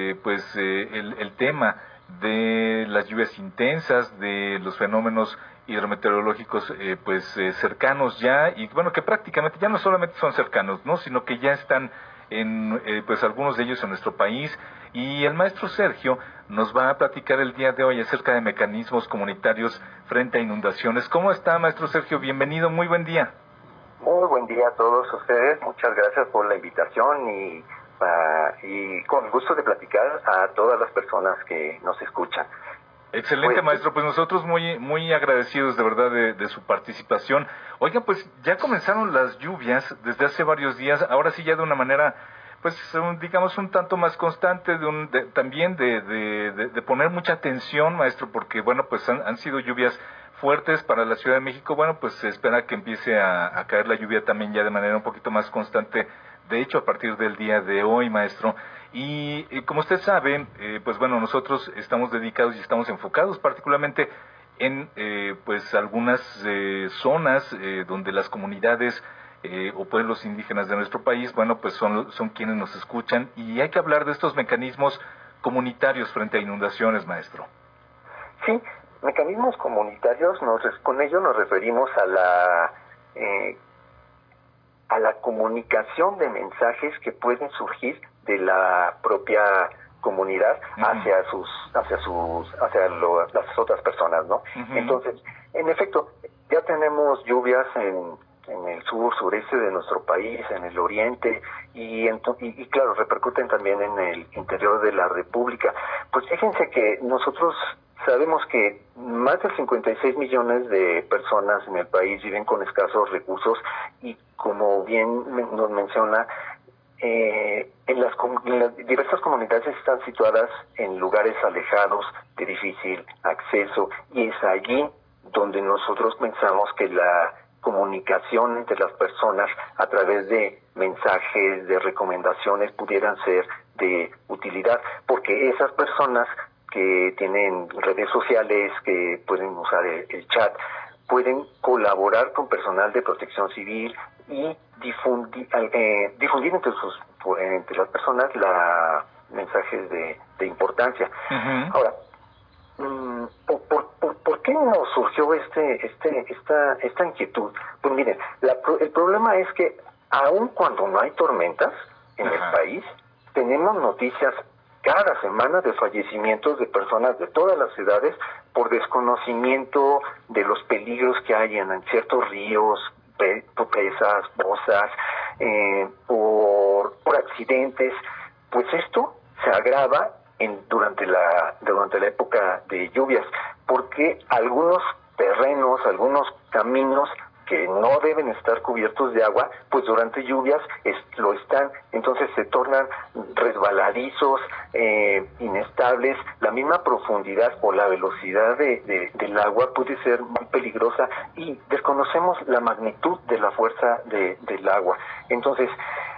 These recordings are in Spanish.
el tema de las lluvias intensas, de los fenómenos hidrometeorológicos cercanos ya, y bueno, que prácticamente ya no solamente son cercanos, ¿no?, sino que ya están en algunos de ellos en nuestro país. Y el maestro Sergio nos va a platicar el día de hoy acerca de mecanismos comunitarios frente a inundaciones. ¿Cómo está, maestro Sergio? Bienvenido, muy buen día. Muy buen día a todos ustedes, muchas gracias por la invitación y con gusto de platicar a todas las personas que nos escuchan. Excelente, maestro, pues nosotros muy agradecidos de verdad de su participación. Oiga, pues ya comenzaron las lluvias desde hace varios días, ahora sí ya de una manera, digamos un tanto más constante, también de poner mucha atención, maestro, porque bueno, pues han sido lluvias fuertes para la Ciudad de México. Bueno, pues se espera que empiece a caer la lluvia también ya de manera un poquito más constante, de hecho a partir del día de hoy, maestro. Y como usted sabe, pues bueno, nosotros estamos dedicados y estamos enfocados particularmente en algunas zonas donde las comunidades o pueblos indígenas de nuestro país, bueno, pues son quienes nos escuchan, y hay que hablar de estos mecanismos comunitarios frente a inundaciones, maestro. Sí, mecanismos comunitarios, con ello nos referimos a la comunicación de mensajes que pueden surgir de la propia comunidad hacia las otras personas, ¿no? Entonces, en efecto, ya tenemos lluvias en el sureste de nuestro país, en el oriente, y claro, repercuten también en el interior de la República. Pues fíjense que nosotros sabemos que más de 56 millones de personas en el país viven con escasos recursos y, como bien nos menciona, en las diversas comunidades están situadas en lugares alejados, de difícil acceso, y es allí donde nosotros pensamos que la comunicación entre las personas a través de mensajes, de recomendaciones, pudieran ser de utilidad, porque esas personas que tienen redes sociales, que pueden usar el chat, pueden colaborar con personal de protección civil y difundir entre las personas mensajes de importancia. Ahora, ¿por qué nos surgió esta inquietud? Pues miren, el problema es que aun cuando no hay tormentas en el país, tenemos noticias cada semana de fallecimientos de personas de todas las ciudades por desconocimiento de los peligros que hay en ciertos ríos, presas, pozas, por accidentes. Pues esto se agrava durante la época de lluvias, porque algunos terrenos, algunos caminos que no deben estar cubiertos de agua, pues durante lluvias lo están, entonces se tornan resbaladizos, inestables. La misma profundidad o la velocidad del agua puede ser muy peligrosa, y desconocemos la magnitud de la fuerza del agua. Entonces,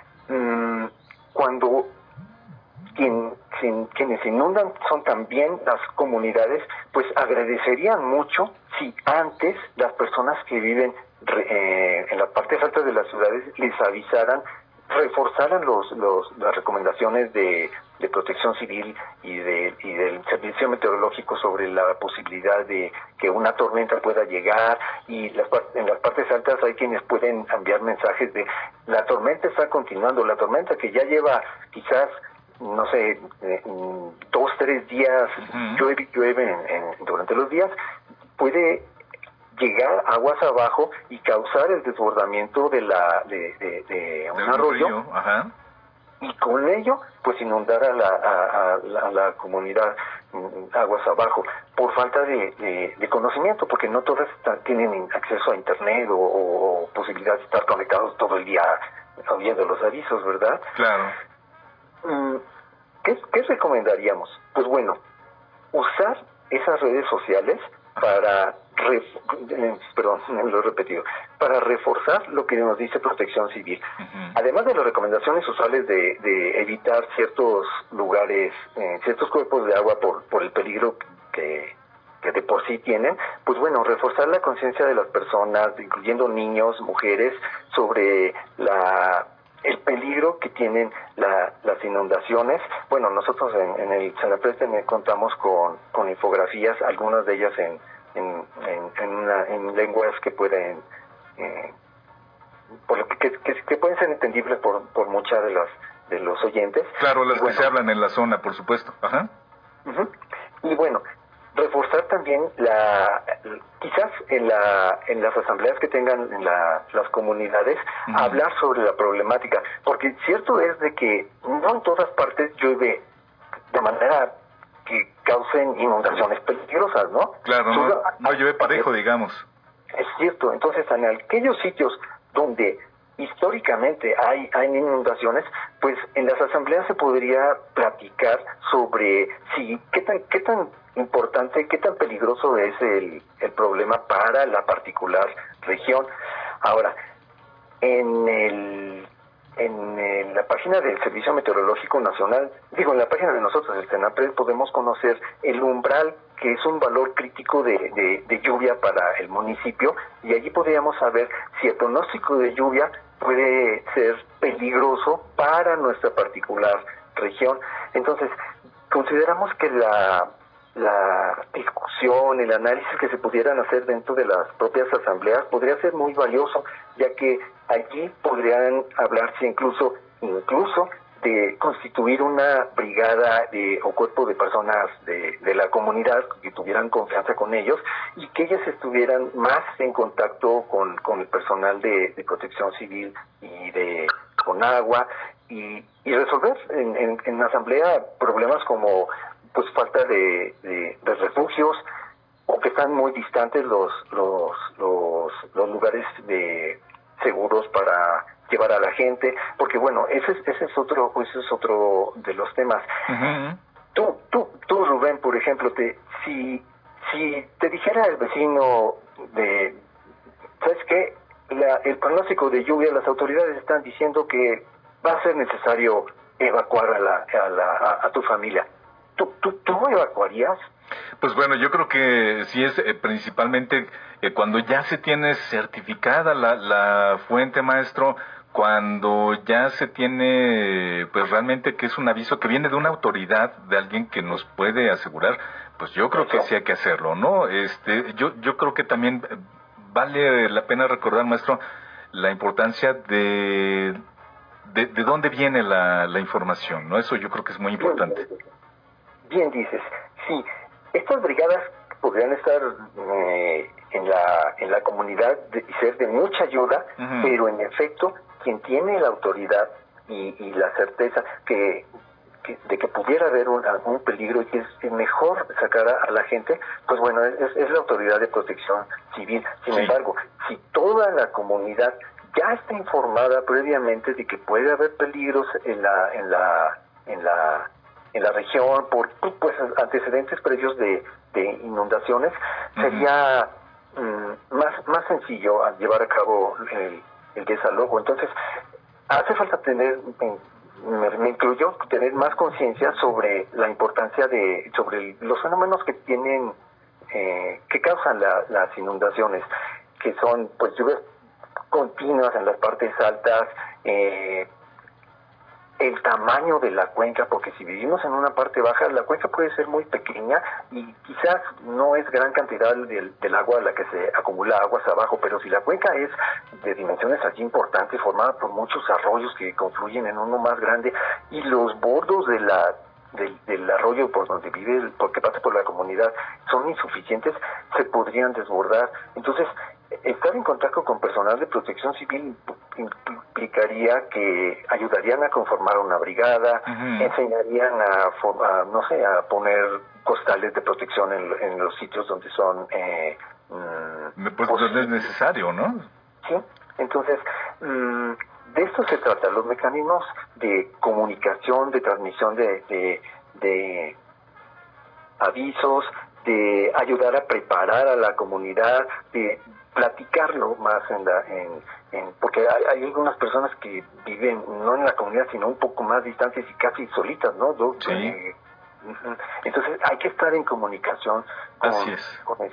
cuando quienes inundan son también las comunidades, pues agradecerían mucho si antes las personas que viven en las partes altas de las ciudades les avisaran, reforzaran las recomendaciones de protección civil y del servicio meteorológico sobre la posibilidad de que una tormenta pueda llegar. Y en las partes altas hay quienes pueden enviar mensajes de: la tormenta está continuando, la tormenta que ya lleva quizás, no sé, 2-3 días, llueve durante los días, puede llegar aguas abajo y causar el desbordamiento de un arroyo, y con ello pues inundar a la comunidad aguas abajo, por falta de conocimiento, porque no todas tienen acceso a internet o posibilidad de estar conectados todo el día oyendo los avisos, ¿verdad? Claro. ¿Qué recomendaríamos? Pues bueno, usar esas redes sociales para para reforzar lo que nos dice Protección Civil. Además de las recomendaciones usuales de evitar ciertos lugares, ciertos cuerpos de agua por el peligro que de por sí tienen, pues bueno, reforzar la conciencia de las personas, incluyendo niños, mujeres, sobre la el peligro que tienen las inundaciones. Bueno, nosotros en el Senapred contamos con infografías, algunas de ellas en lenguas que pueden que pueden ser entendibles por muchas de los oyentes. Claro, las que se hablan en la zona, por supuesto. Ajá. Uh-huh. Y bueno, reforzar también quizás en las asambleas que tengan en las comunidades, uh-huh, hablar sobre la problemática, porque cierto es de que no en todas partes llueve de manera que causen inundaciones peligrosas, ¿no? Claro, no llueve parejo, digamos. Es cierto. Entonces, en aquellos sitios donde históricamente hay inundaciones, pues en las asambleas se podría platicar sobre qué tan importante, qué tan peligroso es el problema para la particular región. Ahora, en la página del Servicio Meteorológico Nacional, en la página de nosotros, el Senapred, podemos conocer el umbral, que es un valor crítico de lluvia para el municipio, y allí podríamos saber si el pronóstico de lluvia puede ser peligroso para nuestra particular región. Entonces, consideramos que la discusión, el análisis que se pudieran hacer dentro de las propias asambleas podría ser muy valioso, ya que allí podrían hablarse incluso de constituir una brigada o cuerpo de personas de la comunidad que tuvieran confianza con ellos y que ellas estuvieran más en contacto con el personal de protección civil y de Conagua y resolver en la asamblea problemas como pues falta de refugios o que están muy distantes los lugares seguros para llevar a la gente, porque bueno, ese es otro de los temas. Uh-huh. Tú Rubén, por ejemplo, si te dijera el vecino ¿sabes qué? El pronóstico de lluvia, las autoridades están diciendo que va a ser necesario evacuar a tu familia. ¿Tú evacuarías? Pues bueno, yo creo que sí es principalmente cuando ya se tiene certificada la fuente, maestro, cuando ya se tiene pues realmente que es un aviso que viene de una autoridad, de alguien que nos puede asegurar, pues yo creo que sí hay que hacerlo, ¿no? Yo creo que también vale la pena recordar, maestro, la importancia de dónde viene la información, ¿no? Eso yo creo que es muy importante. Bien dices, sí, estas brigadas podrían estar en la comunidad y ser de mucha ayuda, uh-huh, pero en efecto, quien tiene la autoridad y la certeza de que pudiera haber algún peligro y que es mejor sacar a la gente, pues bueno, es la autoridad de protección civil. Sin embargo, si toda la comunidad ya está informada previamente de que puede haber peligros en la región por pues antecedentes previos de inundaciones, uh-huh, sería más sencillo al llevar a cabo el desalojo. Entonces, hace falta me incluyo, tener más conciencia sobre la importancia sobre los fenómenos que tienen, que causan las inundaciones, que son pues lluvias continuas en las partes altas, el tamaño de la cuenca, porque si vivimos en una parte baja, la cuenca puede ser muy pequeña y quizás no es gran cantidad del agua a la que se acumula aguas abajo, pero si la cuenca es de dimensiones así importantes, formada por muchos arroyos que confluyen en uno más grande y los bordos del arroyo por donde vive, porque pasa por la comunidad, son insuficientes, se podrían desbordar. Entonces, estar en contacto con personal de protección civil implicaría que ayudarían a conformar una brigada, uh-huh, enseñarían a poner costales de protección en los sitios donde son pues donde es necesario, ¿no? Sí, entonces de esto se trata, los mecanismos de comunicación, de transmisión de avisos, de ayudar a preparar a la comunidad, de platicarlo más porque hay algunas personas que viven no en la comunidad sino un poco más distantes y casi solitas, ¿no? Sí. Entonces hay que estar en comunicación con esas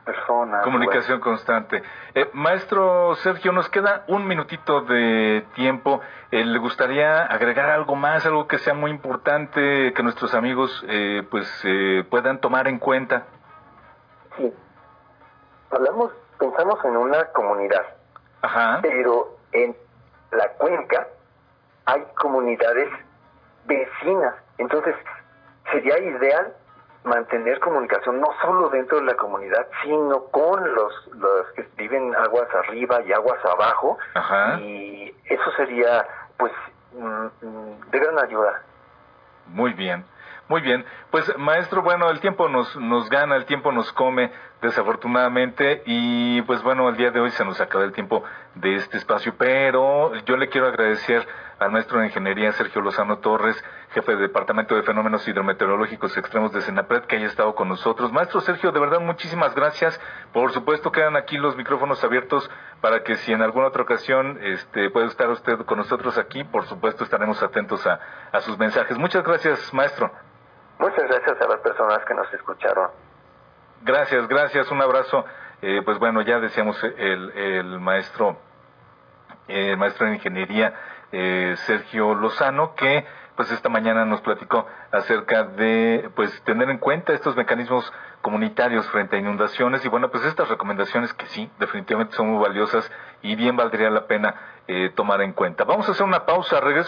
personas. Comunicación constante. Maestro Sergio, nos queda un minutito de tiempo. ¿Le gustaría agregar algo más, algo que sea muy importante, que nuestros amigos puedan tomar en cuenta? Sí. Pensamos en una comunidad, Ajá. pero en la cuenca hay comunidades vecinas. Entonces, sería ideal mantener comunicación no solo dentro de la comunidad, sino con los que viven aguas arriba y aguas abajo. Ajá. Y eso sería, pues, de gran ayuda. Muy bien, muy bien. Pues maestro, bueno, el tiempo nos gana, el tiempo nos come, desafortunadamente, y pues bueno, el día de hoy se nos acaba el tiempo de este espacio, pero yo le quiero agradecer al maestro de Ingeniería Sergio Lozano Torres, jefe de Departamento de Fenómenos Hidrometeorológicos Extremos de Senapred, que haya estado con nosotros. Maestro Sergio, de verdad, muchísimas gracias. Por supuesto, quedan aquí los micrófonos abiertos para que si en alguna otra ocasión puede estar usted con nosotros aquí, por supuesto estaremos atentos a sus mensajes. Muchas gracias, maestro. Muchas gracias a las personas que nos escucharon. Gracias, un abrazo. Pues bueno, ya decíamos el maestro de Ingeniería Sergio Lozano, que pues esta mañana nos platicó acerca de pues tener en cuenta estos mecanismos comunitarios frente a inundaciones y bueno, pues estas recomendaciones que sí, definitivamente son muy valiosas y bien valdría la pena tomar en cuenta. Vamos a hacer una pausa, regreso